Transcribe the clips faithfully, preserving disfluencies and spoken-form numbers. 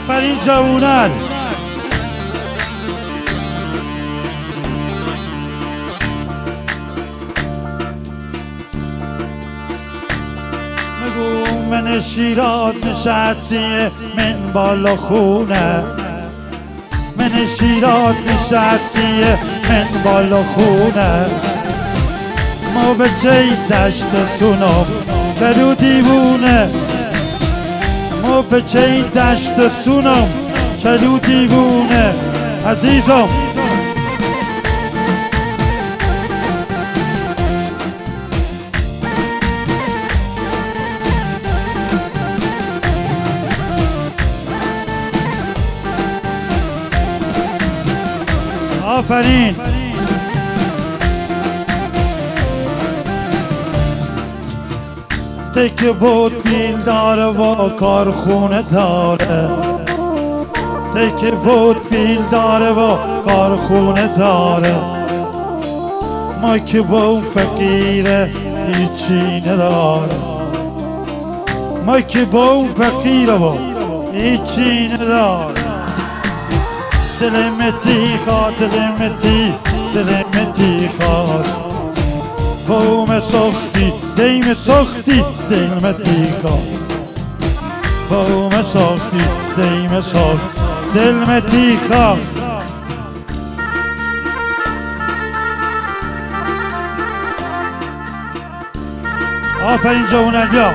آفرین جوونن. مگو من شیراز نشستیه من بالا خونه، من شیراز نشستیه من بالا خونه. ما به چه دشت سونم کلو دیوونه، ما به چه دشت سونم کلو دیوونه. عزیزم آفرین. تکه بود بیل داره و کارخونه داره، تکه بود بیل داره و کارخونه داره. ما که با فقیره هیچی نداره، ما که با فقیره و هیچی نداره. دلم تیخواد دلم تی دلم تیخواد بوم سختی دیم سختی دلم تیخواد بوم سختی دیم سخت دلم تیخواد. آفرین جوونن بیا.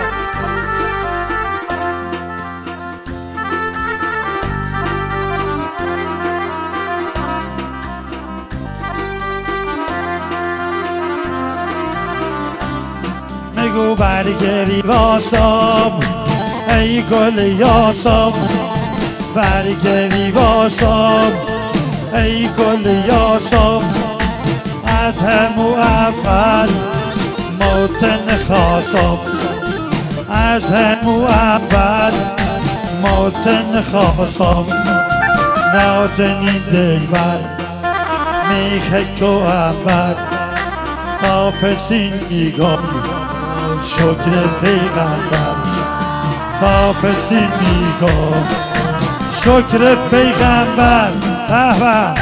مگو برگری واسم ای گل یاسم، برگری واسم ای گل یاسم. از همو اول موتن خواستم، از همو اول موتن خواستم. نازنین دلبر میخه که اول حافظین میگم شکر پیغمبر، حافظین میگم شکر پیغمبر. به به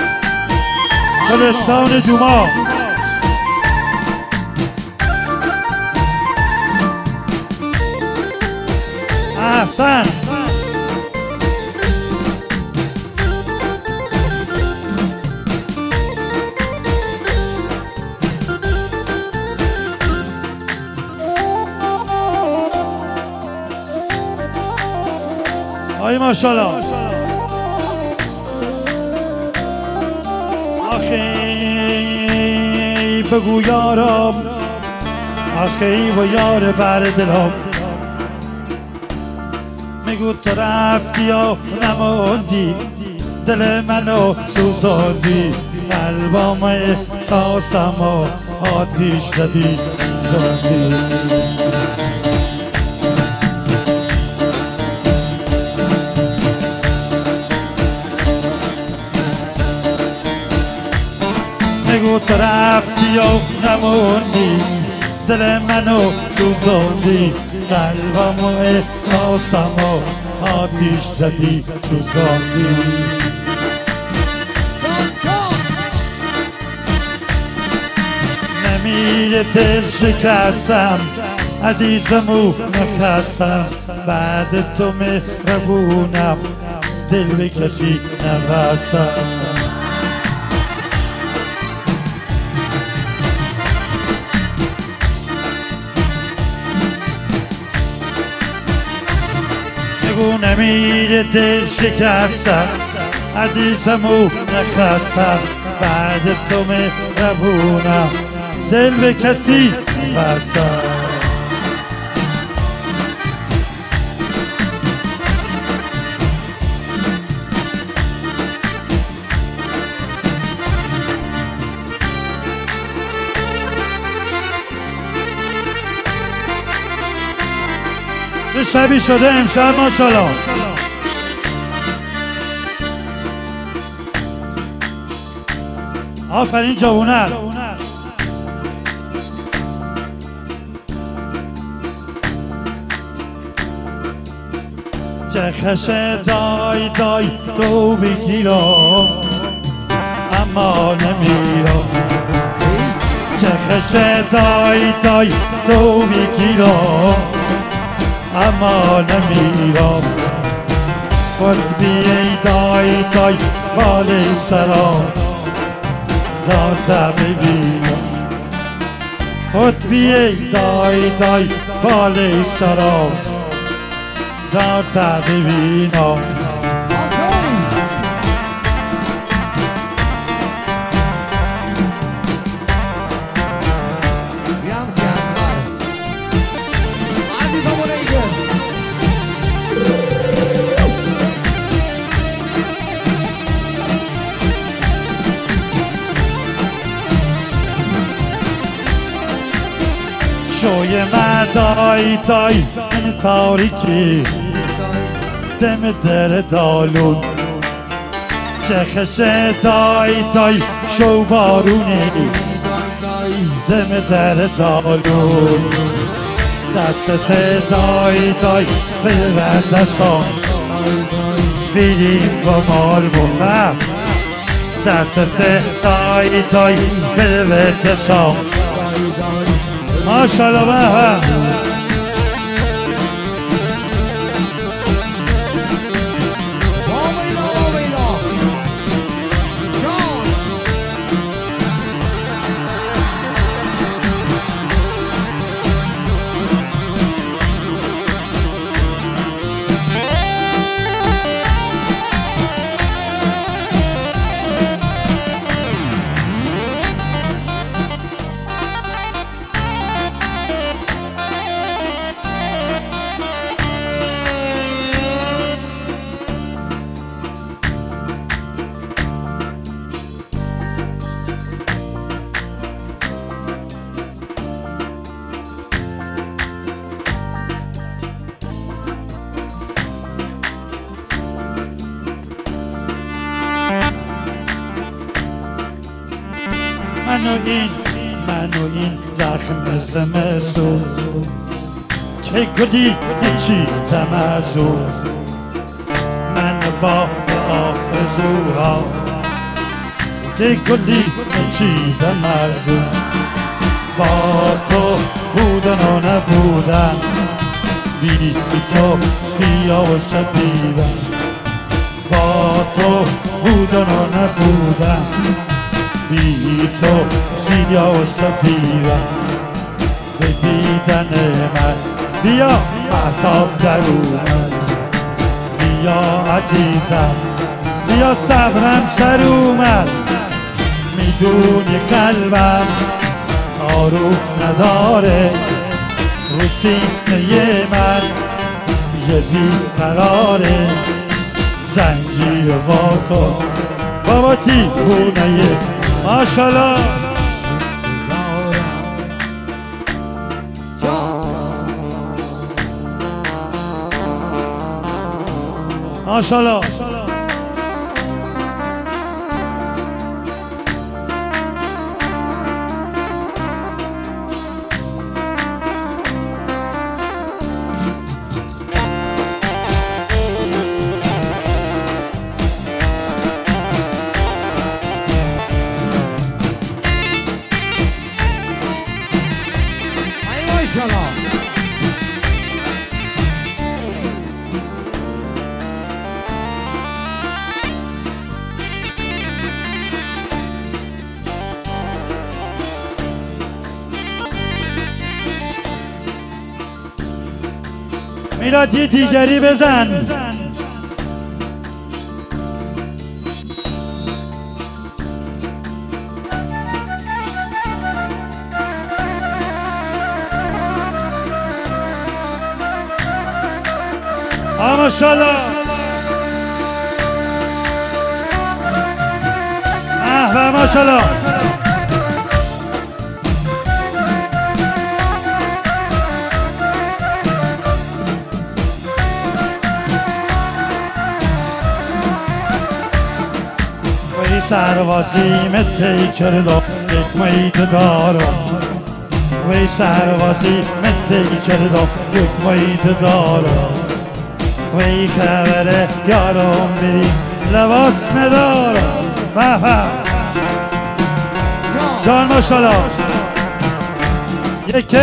گلستان دوما. احسن. آی ماشاءالله. آخی بگو یارم، آخی و یار بر دلم. میگو تو رفتی و نموندی دل منو سوزاندی، قلبم احساسم و آتیش دادی زندی. میگو تو رفتی و نموندی دل منو سوزاندی، قلبم و احساسم و آتیش دادی سوزاندی. نمیره دل شکستم عزیزم و نخستم، بعد تو مهربونم دل به کسی نبستم. نگو نمیره دل شکستم عزیزم و نخستم، بعد تو مهربونم دل به کسی بستم. چه شبی شده امشب ماشاءالله. آفرین جوونن. چخش دای دای دو بگیرم اما نمیرم چخش دای دای دو بگیرم اما نمیرم خود بیای دای دای بالی سرام داده ببینم خود بیای دای دای بالی سرام داده ببینم شوی من دای دای این تاریکی دم در دالون چخش دای دای شو بارونی دم در دالون دست دای دای ببر دستان بیریم و مال بومم دست دای دای ببر دستان ماشاءالله به منو این منو این زخم زمستون که گلی چی تمزون من با آرزوها که گلی چی تمزون با تو بودن و نبودن بی تو سیاه و سپیدن با تو بودن و نبودن بی تو سیاه و سفیدم به دیدن من بیا محتاب در اومد بیا عزیزم بیا صبرم سر اومد میدونی قلبم آروم نداره رو سینه من یه بیقراره زنجیر واکن بابا دیوونه ماشاءالله ماشاءالله میلاد یه دیگری بزن آه ماشاءالله اه ماشاءالله سروازی متی کردم یک مید دارم وی سروازی متی کردم یک مید دارم وی خبره یارم بری لباس ندارم محفل جان ماشالله یکی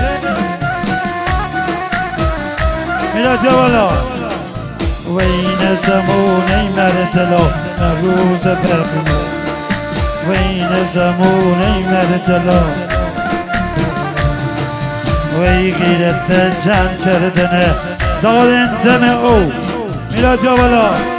میلاد یا بالا وین زمونه مردلا روز برمونه وین زمونه مردلا وی غیرت جمع کردنه دارن دم او میلاد یا بالا